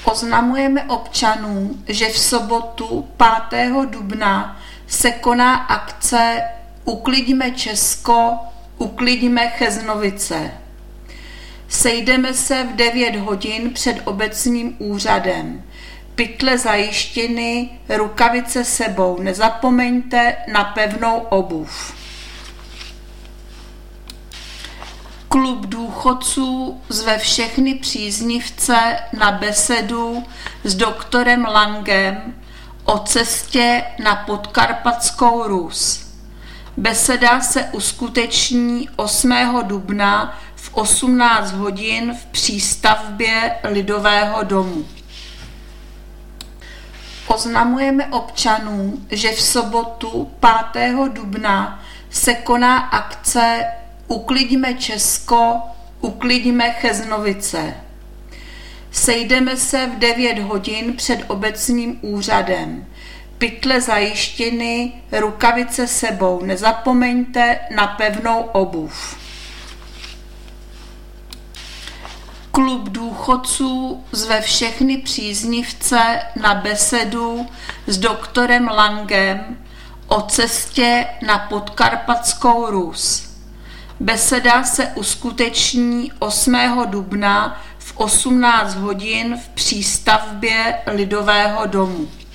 Oznamujeme občanům, že v sobotu 5. dubna se koná akce Uklidíme Česko, uklidíme Cheznovice. Sejdeme se v 9 hodin před obecním úřadem. Pytle zajištěny, rukavice sebou. Nezapomeňte na pevnou obuv. Klub důchodců zve všechny příznivce na besedu s doktorem Langem o cestě na Podkarpatskou Rus. Beseda se uskuteční 8. dubna v 18 hodin v přístavbě Lidového domu. Oznamujeme občanům, že v sobotu 5. dubna se koná akce Uklidíme Česko, uklidíme Cheznovice. Sejdeme se v 9 hodin před obecním úřadem. Pytle zajištěny, rukavice sebou. Nezapomeňte na pevnou obuv. Klub důchodců zve všechny příznivce na besedu s doktorem Langem o cestě na Podkarpatskou Rus. Beseda se uskuteční 8. dubna v 18 hodin v přístavbě Lidového domu.